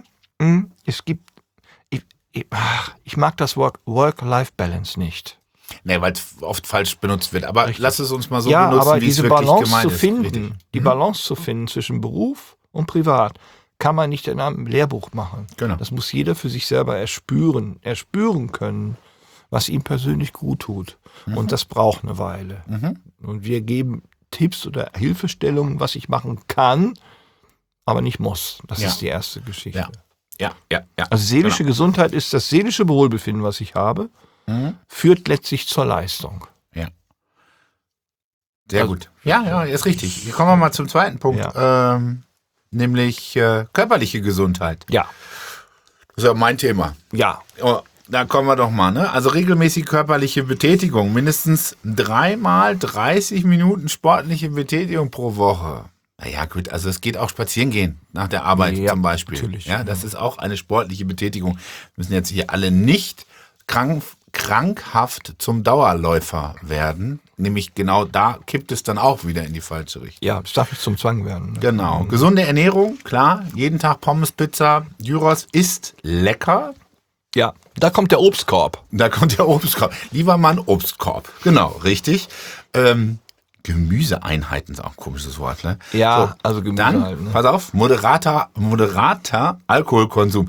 Speaker 3: ich mag das Wort Work-Life-Balance nicht.
Speaker 2: Nee, weil es oft falsch benutzt wird. Aber
Speaker 3: Richtig.
Speaker 2: lass es uns mal so
Speaker 3: Ja,
Speaker 2: benutzen,
Speaker 3: aber
Speaker 2: wie es
Speaker 3: diese
Speaker 2: wirklich
Speaker 3: Balance
Speaker 2: gemeint
Speaker 3: zu
Speaker 2: ist.
Speaker 3: finden,
Speaker 2: Richtig.
Speaker 3: die Balance zu finden zwischen Beruf und Privat, kann man nicht in einem Lehrbuch machen.
Speaker 2: Genau.
Speaker 3: Das muss jeder für sich selber erspüren können, was ihm persönlich gut tut. Und das braucht eine Weile. Und wir geben Tipps oder Hilfestellungen, was ich machen kann, aber nicht muss. Das
Speaker 2: Ja.
Speaker 3: ist die erste Geschichte.
Speaker 2: Ja.
Speaker 3: Also seelische Gesundheit ist das seelische Wohlbefinden, was ich habe, führt letztlich zur Leistung.
Speaker 2: Ja. Sehr
Speaker 3: Also-
Speaker 2: gut. Ja, ist richtig. Hier kommen wir mal zum zweiten Punkt, nämlich körperliche Gesundheit.
Speaker 3: Ja,
Speaker 2: Das ist ja mein Thema.
Speaker 3: ja.
Speaker 2: Oh, da kommen wir doch mal, ne? Also regelmäßige körperliche Betätigung, mindestens 3-mal 30 Minuten sportliche Betätigung pro Woche. Naja, gut, also es geht auch spazieren gehen nach der Arbeit
Speaker 3: Ja,
Speaker 2: zum Beispiel.
Speaker 3: natürlich.
Speaker 2: Ja, das ist auch eine sportliche Betätigung. Müssen jetzt hier alle nicht krankhaft zum Dauerläufer werden. Nämlich genau da kippt es dann auch wieder in die falsche Richtung.
Speaker 3: Ja, das darf nicht zum Zwang werden. Ne?
Speaker 2: Genau. Gesunde Ernährung, klar. Jeden Tag Pommes, Pizza, Gyros ist lecker.
Speaker 3: Ja, da kommt der Obstkorb.
Speaker 2: Da kommt der Obstkorb. Lieber mal ein Obstkorb. Genau, richtig. Gemüseeinheiten ist auch ein komisches Wort, ne?
Speaker 3: Ja, also Gemüse
Speaker 2: dann,
Speaker 3: halt, ne?
Speaker 2: pass auf, moderater Alkoholkonsum.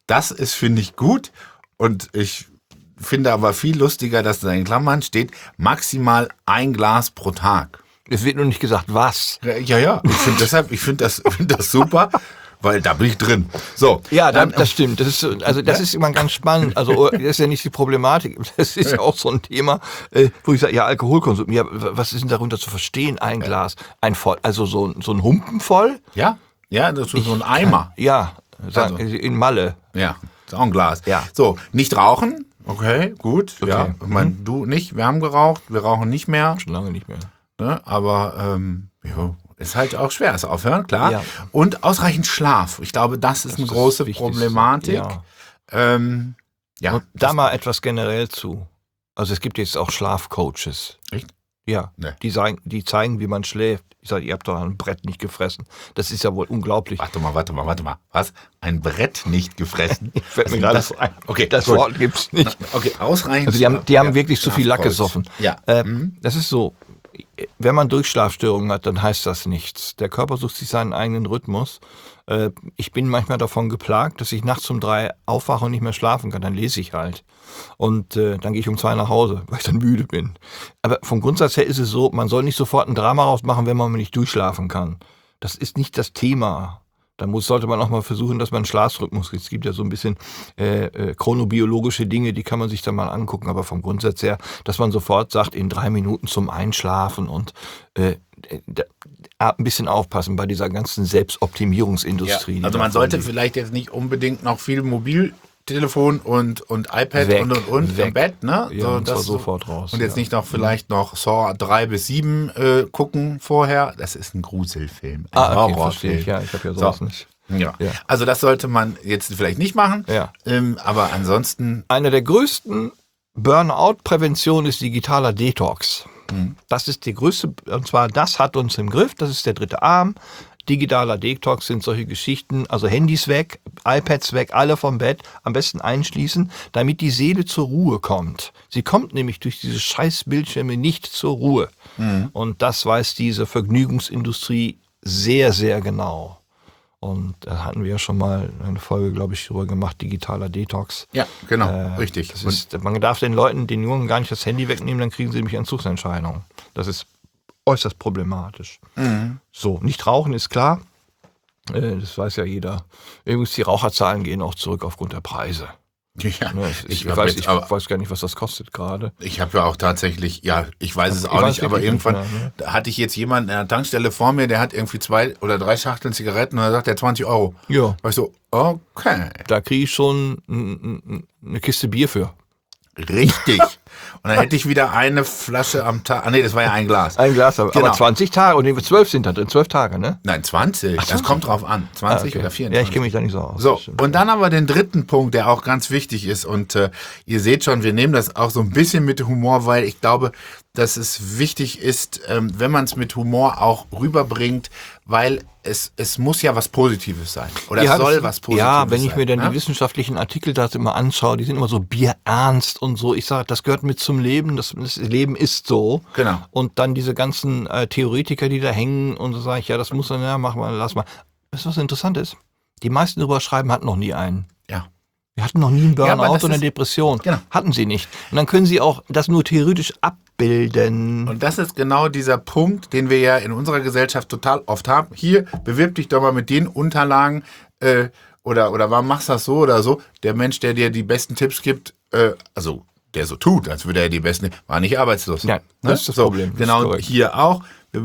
Speaker 2: Das ist, finde ich, gut. Und ich finde aber viel lustiger, dass da in Klammern steht, maximal 1 Glas pro Tag.
Speaker 3: Es wird nur nicht gesagt, was.
Speaker 2: Ja. Ich finde das super, weil da bin ich drin. So.
Speaker 3: Ja, das stimmt. Das ist immer ganz spannend. Also, das ist ja nicht die Problematik. Das ist ja auch so ein Thema, wo ich sage, ja, Alkoholkonsum. Ja, was ist denn darunter zu verstehen? Ein Glas, also so ein Humpen voll?
Speaker 2: Ja, das ist so ein Eimer.
Speaker 3: In Malle.
Speaker 2: Ja, ist auch ein Glas.
Speaker 3: Ja.
Speaker 2: So, nicht rauchen. Okay, gut.
Speaker 3: Okay.
Speaker 2: Ja, ich meine, du nicht. Wir haben geraucht. Wir rauchen nicht mehr.
Speaker 3: Schon lange nicht mehr.
Speaker 2: Ne? Aber ist halt auch schwer. Ist aufhören, klar.
Speaker 3: Ja.
Speaker 2: Und ausreichend Schlaf. Ich glaube, das ist eine große Problematik.
Speaker 3: Ja.
Speaker 2: Ja.
Speaker 3: Und da mal etwas generell zu. Also es gibt jetzt auch Schlafcoaches.
Speaker 2: Echt?
Speaker 3: Ja,
Speaker 2: Nee.
Speaker 3: die zeigen, wie man schläft. Ich sage, ihr habt doch ein Brett nicht gefressen. Das ist ja wohl unglaublich.
Speaker 2: Warte mal. Was? Ein Brett nicht gefressen?
Speaker 3: Fällt mir gerade so ein.
Speaker 2: Okay,
Speaker 3: das
Speaker 2: gut.
Speaker 3: Wort gibt's nicht.
Speaker 2: Okay, ausreichend.
Speaker 3: Also die haben wirklich zu viel Lack
Speaker 2: Schlafcoach.
Speaker 3: gesoffen.
Speaker 2: Ja.
Speaker 3: Das ist so, wenn man Durchschlafstörungen hat, dann heißt das nichts. Der Körper sucht sich seinen eigenen Rhythmus. Ich bin manchmal davon geplagt, dass ich nachts um 3 aufwache und nicht mehr schlafen kann. Dann lese ich halt. Und dann gehe ich um 2 nach Hause, weil ich dann müde bin. Aber vom Grundsatz her ist es so, man soll nicht sofort ein Drama rausmachen, wenn man nicht durchschlafen kann. Das ist nicht das Thema. Da sollte man auch mal versuchen, dass man einen Schlafrhythmus kriegt. Es gibt ja so ein bisschen chronobiologische Dinge, die kann man sich dann mal angucken. Aber vom Grundsatz her, dass man sofort sagt, in 3 Minuten zum Einschlafen und ein bisschen aufpassen bei dieser ganzen Selbstoptimierungsindustrie.
Speaker 2: Ja, also man sollte vielleicht jetzt nicht unbedingt noch viel Mobiltelefon und iPad
Speaker 3: Weg,
Speaker 2: und
Speaker 3: weg.
Speaker 2: im Bett, ne?
Speaker 3: Ja, und zwar sofort raus.
Speaker 2: Und jetzt nicht noch vielleicht noch Saw 3 bis 7 gucken vorher. Das ist ein Gruselfilm. Ein
Speaker 3: Okay, verstehe ich. Ja, ich habe ja sowas nicht.
Speaker 2: Ja.
Speaker 3: Ja.
Speaker 2: Also das sollte man jetzt vielleicht nicht machen.
Speaker 3: Ja.
Speaker 2: Aber ansonsten.
Speaker 3: Eine der größten Burnout-Prävention ist digitaler Detox. Das ist die größte, und zwar das hat uns im Griff, das ist der dritte Arm. Digitaler Detox sind solche Geschichten, also Handys weg, iPads weg, alle vom Bett, am besten einschließen, damit die Seele zur Ruhe kommt. Sie kommt nämlich durch diese scheiß Bildschirme nicht zur Ruhe. Und das weiß diese Vergnügungsindustrie sehr, sehr genau. Und da hatten wir ja schon mal eine Folge, glaube ich, drüber gemacht, digitaler Detox.
Speaker 2: Ja, genau, richtig.
Speaker 3: Das ist, man darf den Leuten, den Jungen, gar nicht das Handy wegnehmen, dann kriegen sie nämlich Entzugsentscheidungen. Das ist äußerst problematisch. So, nicht rauchen ist klar. Das weiß ja jeder. Übrigens, die Raucherzahlen gehen auch zurück aufgrund der Preise.
Speaker 2: Ja,
Speaker 3: Ne, ich weiß gar nicht, was das kostet gerade.
Speaker 2: Ich habe ja auch tatsächlich, ich weiß es auch nicht, aber irgendwann da hatte ich jetzt jemanden in der Tankstelle vor mir, der hat irgendwie 2 oder 3 Schachteln Zigaretten und da sagt er 20 Euro.
Speaker 3: Ja.
Speaker 2: War ich so, okay.
Speaker 3: Da kriege ich schon eine Kiste Bier für.
Speaker 2: Richtig. Und dann hätte ich wieder eine Flasche am Tag. Ah nee, das war ja ein Glas.
Speaker 3: Ein Glas, aber
Speaker 2: Genau.
Speaker 3: 20 Tage, und 12 sind da drin, 12 Tage, ne?
Speaker 2: Nein, 20. Das
Speaker 3: 20?
Speaker 2: kommt drauf an. 20
Speaker 3: Okay.
Speaker 2: oder 24.
Speaker 3: Ja, ich kenne mich da nicht so aus.
Speaker 2: So,
Speaker 3: Das stimmt.
Speaker 2: und dann aber den dritten Punkt, der auch ganz wichtig ist. Und ihr seht schon, wir nehmen das auch so ein bisschen mit Humor, weil ich glaube, dass es wichtig ist, wenn man es mit Humor auch rüberbringt, weil es muss ja was Positives sein. Oder es soll was Positives sein.
Speaker 3: Ja, wenn ich mir dann
Speaker 2: ne?
Speaker 3: die wissenschaftlichen Artikel dazu immer anschaue, die sind immer so bierernst und so. Ich sage, das gehört mit zum Leben. Das Leben ist so.
Speaker 2: Genau.
Speaker 3: Und dann diese ganzen Theoretiker, die da hängen und so sage ich, ja, das muss dann, ja, mach mal, lass mal. Weißt du, was interessant ist? Die meisten drüber schreiben, hatten noch nie einen.
Speaker 2: Ja.
Speaker 3: Wir hatten noch nie einen
Speaker 2: Ja, aber
Speaker 3: Burnout
Speaker 2: das
Speaker 3: oder eine
Speaker 2: ist-
Speaker 3: Depression.
Speaker 2: Genau.
Speaker 3: Hatten sie nicht. Und dann können sie auch das nur theoretisch abbilden.
Speaker 2: Und das ist genau dieser Punkt, den wir ja in unserer Gesellschaft total oft haben. Hier, bewirb dich doch mal mit den Unterlagen oder warum machst du das so oder so? Der Mensch, der dir die besten Tipps gibt, also der so tut, als würde er die besten, war nicht arbeitslos.
Speaker 3: Ja, das ist das Problem. Das ist
Speaker 2: Genau,
Speaker 3: korrekt.
Speaker 2: hier auch.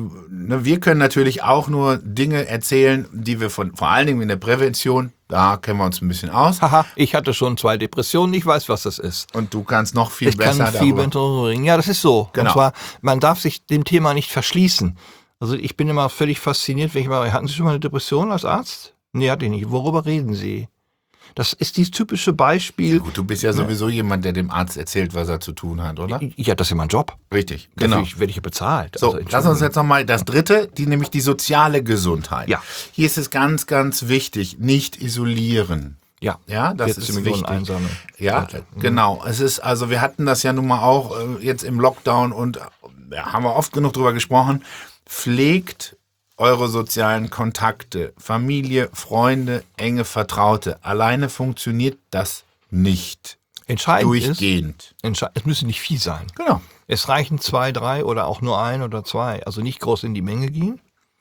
Speaker 2: Wir können natürlich auch nur Dinge erzählen, die wir vor allen Dingen in der Prävention, da kennen wir uns ein bisschen aus.
Speaker 3: Haha, ich hatte schon 2 Depressionen, ich weiß, was das ist.
Speaker 2: Und du kannst noch viel
Speaker 3: Ich
Speaker 2: besser
Speaker 3: kann viel
Speaker 2: darüber.
Speaker 3: besser bringen. Ja, das ist so.
Speaker 2: Genau.
Speaker 3: Und zwar, man darf sich dem Thema nicht verschließen. Also ich bin immer völlig fasziniert, wenn ich mal, hatten Sie schon mal eine Depression als Arzt? Nee, hatte ich nicht. Worüber reden Sie? Das ist dieses typische Beispiel.
Speaker 2: Gut, du bist ja sowieso jemand, der dem Arzt erzählt, was er zu tun hat, oder?
Speaker 3: Ja, das ist ja mein Job.
Speaker 2: Richtig, genau.
Speaker 3: Dafür werde ich ja bezahlt.
Speaker 2: So,
Speaker 3: Also,
Speaker 2: lass uns jetzt nochmal das dritte, nämlich die soziale Gesundheit.
Speaker 3: Ja.
Speaker 2: Hier ist es ganz, ganz wichtig, nicht isolieren.
Speaker 3: Ja,
Speaker 2: Ja, das
Speaker 3: 14
Speaker 2: ist
Speaker 3: Millionen
Speaker 2: wichtig.
Speaker 3: Einsame.
Speaker 2: Ja,
Speaker 3: Leute.
Speaker 2: genau. Es ist, also wir hatten das ja nun mal auch jetzt im Lockdown und haben wir oft genug drüber gesprochen. Pflegt eure sozialen Kontakte, Familie, Freunde, enge Vertraute. Alleine funktioniert das nicht.
Speaker 3: Entscheidend
Speaker 2: Durchgehend.
Speaker 3: es müsse nicht viel sein.
Speaker 2: Genau.
Speaker 3: Es reichen 2, 3 oder auch nur 1 oder 2. Also nicht groß in die Menge gehen,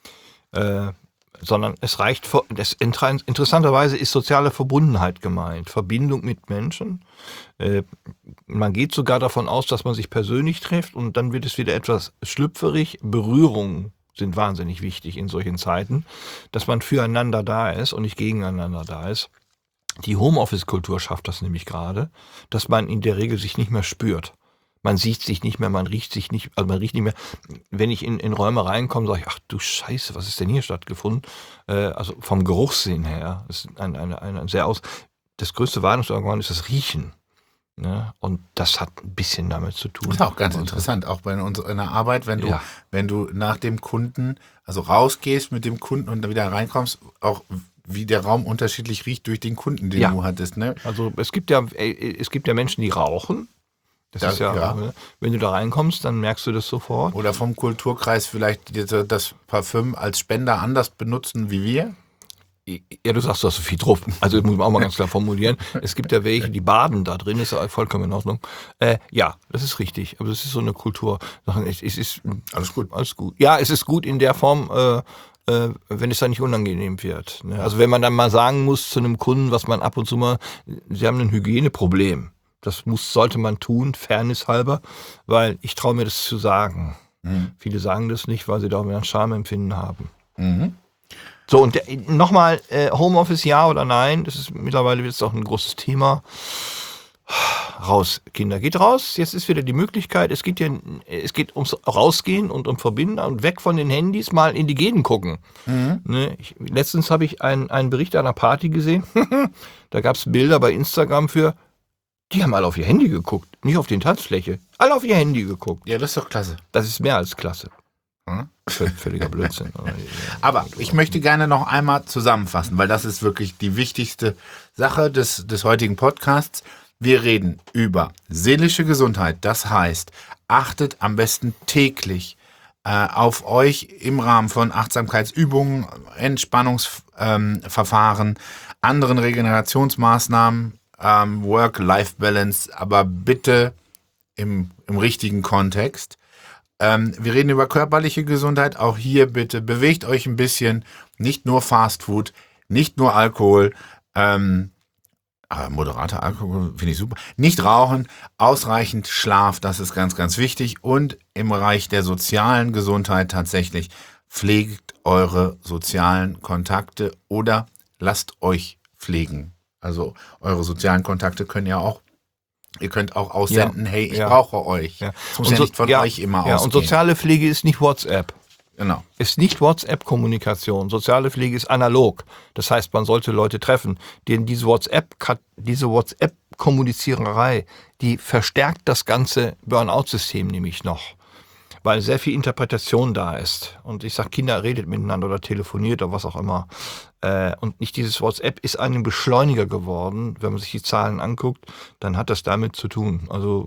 Speaker 3: sondern es reicht. Interessanterweise ist soziale Verbundenheit gemeint, Verbindung mit Menschen. Man geht sogar davon aus, dass man sich persönlich trifft und dann wird es wieder etwas schlüpferig. Berührungen sind wahnsinnig wichtig in solchen Zeiten, dass man füreinander da ist und nicht gegeneinander da ist. Die Homeoffice-Kultur schafft das nämlich gerade, dass man in der Regel sich nicht mehr spürt. Man sieht sich nicht mehr, man riecht sich nicht, also man riecht nicht mehr. Wenn ich in Räume reinkomme, sage ich, ach du Scheiße, was ist denn hier stattgefunden? Also vom Geruchssinn her, ist ein sehr das größte Warnungsorgan ist das Riechen. Ne? Und das hat ein bisschen damit zu tun.
Speaker 2: Das ist auch ganz interessant, auch bei uns in der Arbeit, wenn du nach dem Kunden, also rausgehst mit dem Kunden und dann wieder reinkommst, auch wie der Raum unterschiedlich riecht durch den Kunden, den du hattest. Ne?
Speaker 3: Also es gibt ja Menschen, die rauchen. Das ist wenn du da reinkommst, dann merkst du das sofort.
Speaker 2: Oder vom Kulturkreis vielleicht das Parfüm als Spender anders benutzen wie wir.
Speaker 3: Ja, du sagst, du hast so viel drauf. Also muss man auch mal ganz klar formulieren. Es gibt ja welche, die baden da drin, ist ja vollkommen in Ordnung. Ja, das ist richtig. Aber das ist so eine Kultur. Es ist
Speaker 2: alles gut.
Speaker 3: Alles gut. Ja, es ist gut in der Form, wenn es dann nicht unangenehm wird. Ne? Also wenn man dann mal sagen muss zu einem Kunden, was man ab und zu mal, sie haben ein Hygieneproblem. Das sollte man tun, Fairness halber, weil ich traue mir das zu sagen. Mhm. Viele sagen das nicht, weil sie da auch ein Schamempfinden haben. Mhm. So, und nochmal, Homeoffice ja oder nein, das ist mittlerweile jetzt auch ein großes Thema. Raus, Kinder, geht raus. Jetzt ist wieder die Möglichkeit, es geht ums Rausgehen und um Verbinden und weg von den Handys, mal in die Gegend gucken. Mhm. Ne, letztens habe ich einen Bericht einer Party gesehen. Da gab es Bilder bei Instagram die haben alle auf ihr Handy geguckt, nicht auf die Tanzfläche. Alle auf ihr Handy geguckt.
Speaker 2: Ja, das ist doch klasse.
Speaker 3: Das ist mehr als klasse. Hm? Völliger Blödsinn.
Speaker 2: Aber ich möchte gerne noch einmal zusammenfassen, weil das ist wirklich die wichtigste Sache des heutigen Podcasts. Wir reden über seelische Gesundheit. Das heißt, achtet am besten täglich auf euch im Rahmen von Achtsamkeitsübungen, Entspannungsverfahren, anderen Regenerationsmaßnahmen, Work-Life-Balance, aber bitte im richtigen Kontext. Wir reden über körperliche Gesundheit. Auch hier bitte bewegt euch ein bisschen. Nicht nur Fastfood, nicht nur Alkohol. Moderater Alkohol finde ich super. Nicht rauchen, ausreichend Schlaf, das ist ganz, ganz wichtig. Und im Bereich der sozialen Gesundheit tatsächlich pflegt eure sozialen Kontakte oder lasst euch pflegen. Also eure sozialen Kontakte können ja auch, ihr könnt auch aussenden, hey, ich brauche euch. Ja. Das muss ja nicht von euch immer ausgehen. Und
Speaker 3: soziale Pflege ist nicht WhatsApp.
Speaker 2: Genau.
Speaker 3: Ist nicht WhatsApp-Kommunikation. Soziale Pflege ist analog. Das heißt, man sollte Leute treffen. Denn diese WhatsApp-Kommuniziererei, die verstärkt das ganze Burnout-System nämlich noch. Weil sehr viel Interpretation da ist. Und ich sage, Kinder, redet miteinander oder telefoniert oder was auch immer. Und nicht dieses WhatsApp ist einem Beschleuniger geworden. Wenn man sich die Zahlen anguckt, dann hat das damit zu tun. Also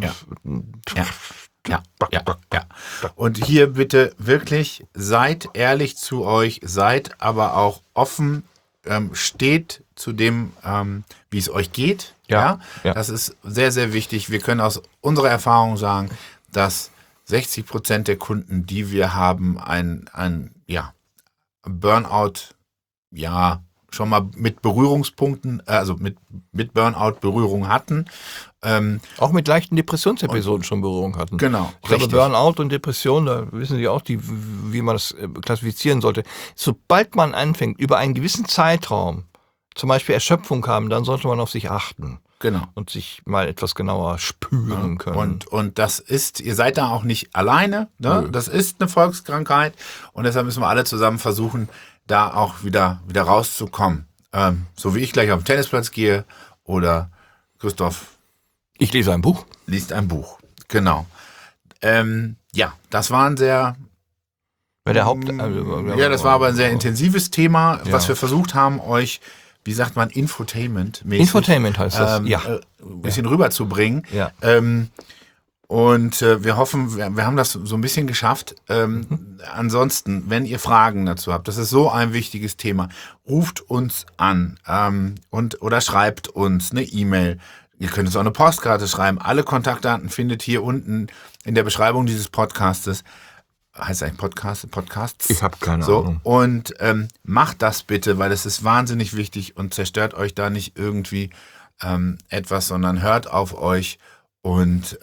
Speaker 2: Ja. Und hier bitte wirklich, seid ehrlich zu euch, seid aber auch offen, steht zu dem, wie es euch geht. Ja. Das ist sehr, sehr wichtig. Wir können aus unserer Erfahrung sagen, dass 60% der Kunden, die wir haben, ein Burnout, schon mal mit Berührungspunkten, also mit Burnout Berührung hatten.
Speaker 3: Auch mit leichten Depressionsepisoden schon Berührung hatten.
Speaker 2: Genau.
Speaker 3: Ich glaube, Burnout und Depression, da wissen Sie auch, wie man das klassifizieren sollte. Sobald man anfängt, über einen gewissen Zeitraum, zum Beispiel Erschöpfung haben, dann sollte man auf sich achten.
Speaker 2: Genau.
Speaker 3: Und sich mal etwas genauer spüren können.
Speaker 2: Und das ist, ihr seid da auch nicht alleine, ne? Das ist eine Volkskrankheit und deshalb müssen wir alle zusammen versuchen, da auch wieder rauszukommen. So wie ich gleich auf den Tennisplatz gehe oder Christoph.
Speaker 3: Ich lese ein Buch.
Speaker 2: Liest ein Buch, genau. Das war ein sehr... das war aber ein sehr intensives Thema, was wir versucht haben, euch... Wie sagt man, Infotainment-mäßig.
Speaker 3: Infotainment heißt das,
Speaker 2: ein bisschen rüberzubringen.
Speaker 3: Ja.
Speaker 2: Und wir hoffen, wir haben das so ein bisschen geschafft. Ansonsten, wenn ihr Fragen dazu habt, das ist so ein wichtiges Thema, ruft uns an oder schreibt uns eine E-Mail. Ihr könnt uns auch eine Postkarte schreiben. Alle Kontaktdaten findet ihr unten in der Beschreibung dieses Podcastes. Heißt eigentlich Podcasts?
Speaker 3: Ich habe keine Ahnung.
Speaker 2: Und macht das bitte, weil es ist wahnsinnig wichtig und zerstört euch da nicht irgendwie etwas, sondern hört auf euch und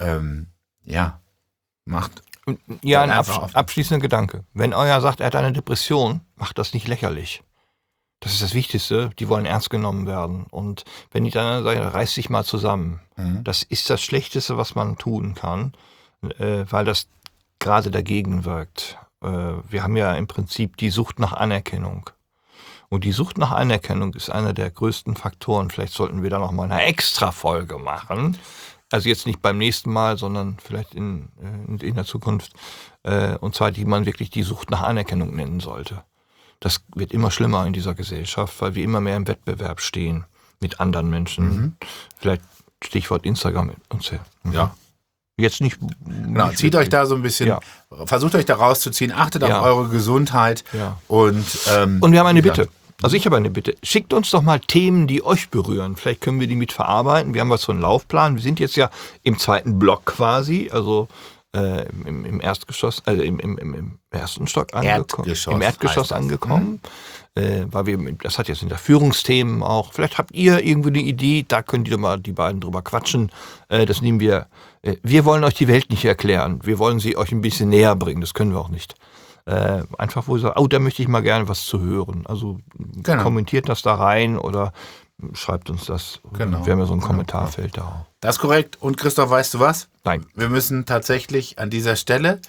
Speaker 2: macht.
Speaker 3: Ja, ein
Speaker 2: einfach auf.
Speaker 3: abschließender Gedanke. Wenn euer sagt, er hat eine Depression, macht das nicht lächerlich. Das ist das Wichtigste. Die wollen ernst genommen werden. Und wenn die dann sagen, reiß dich mal zusammen. Das ist das Schlechteste, was man tun kann, weil das gerade dagegen wirkt. Wir haben ja im Prinzip die Sucht nach Anerkennung. Und die Sucht nach Anerkennung ist einer der größten Faktoren. Vielleicht sollten wir da noch mal eine Extra-Folge machen. Also jetzt nicht beim nächsten Mal, sondern vielleicht in der Zukunft. Und zwar, die man wirklich die Sucht nach Anerkennung nennen sollte. Das wird immer schlimmer in dieser Gesellschaft, weil wir immer mehr im Wettbewerb stehen mit anderen Menschen. Vielleicht Stichwort Instagram und so.
Speaker 2: Ja.
Speaker 3: Jetzt nicht.
Speaker 2: Genau, zieht euch da so ein bisschen, versucht euch da rauszuziehen, achtet auf eure Gesundheit und
Speaker 3: wir haben eine Bitte. Also ich habe eine Bitte. Schickt uns doch mal Themen, die euch berühren. Vielleicht können wir die mit verarbeiten. Wir haben was so einen Laufplan. Wir sind jetzt ja im zweiten Block quasi, also im Erstgeschoss, also im ersten Stock angekommen. Im Erdgeschoss angekommen. Weil das hat jetzt in der Führungsthemen auch. Vielleicht habt ihr irgendwie eine Idee, da könnt ihr mal die beiden drüber quatschen. Das nehmen wir. Wir wollen euch die Welt nicht erklären. Wir wollen sie euch ein bisschen näher bringen. Das können wir auch nicht. Einfach, wo ihr sagt, da möchte ich mal gerne was zu hören. Also kommentiert das da rein oder schreibt uns das.
Speaker 2: Genau.
Speaker 3: Wir haben ja so ein Kommentarfeld da auch.
Speaker 2: Das ist korrekt. Und Christoph, weißt du was?
Speaker 3: Nein.
Speaker 2: Wir müssen tatsächlich an dieser Stelle,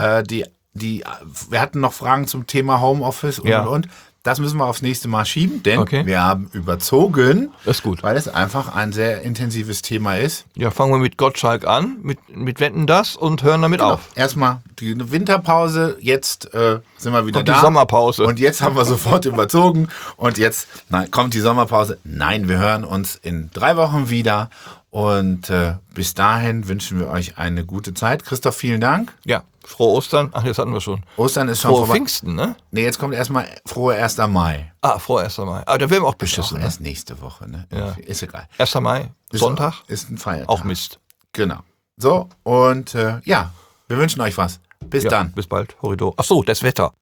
Speaker 2: wir hatten noch Fragen zum Thema Homeoffice und. Das müssen wir aufs nächste Mal schieben, denn wir haben überzogen,
Speaker 3: das ist gut,
Speaker 2: weil es einfach ein sehr intensives Thema ist.
Speaker 3: Ja, fangen wir mit Gottschalk an, mit Wetten, das und hören damit auf.
Speaker 2: Erstmal die Winterpause, jetzt sind wir wieder
Speaker 3: und
Speaker 2: da.
Speaker 3: Die Sommerpause.
Speaker 2: Und jetzt haben wir sofort überzogen und jetzt kommt die Sommerpause. Nein, wir hören uns in 3 Wochen wieder und bis dahin wünschen wir euch eine gute Zeit. Christoph, vielen Dank.
Speaker 3: Ja, frohe Ostern. Ach, das hatten wir schon.
Speaker 2: Ostern ist schon
Speaker 3: frohe
Speaker 2: vorbei.
Speaker 3: Pfingsten, ne?
Speaker 2: Nee, jetzt kommt erstmal frohe 1. Mai.
Speaker 3: Frohe 1. Mai. Aber da werden wir auch beschissen.
Speaker 2: Auch erst nächste Woche, ne?
Speaker 3: Ja.
Speaker 2: Ist egal.
Speaker 3: 1. Mai, Sonntag.
Speaker 2: Ist ein Feiertag.
Speaker 3: Auch Mist.
Speaker 2: Genau. So, und wir wünschen euch was. Bis dann.
Speaker 3: Bis bald. Horrido. Ach so, das Wetter.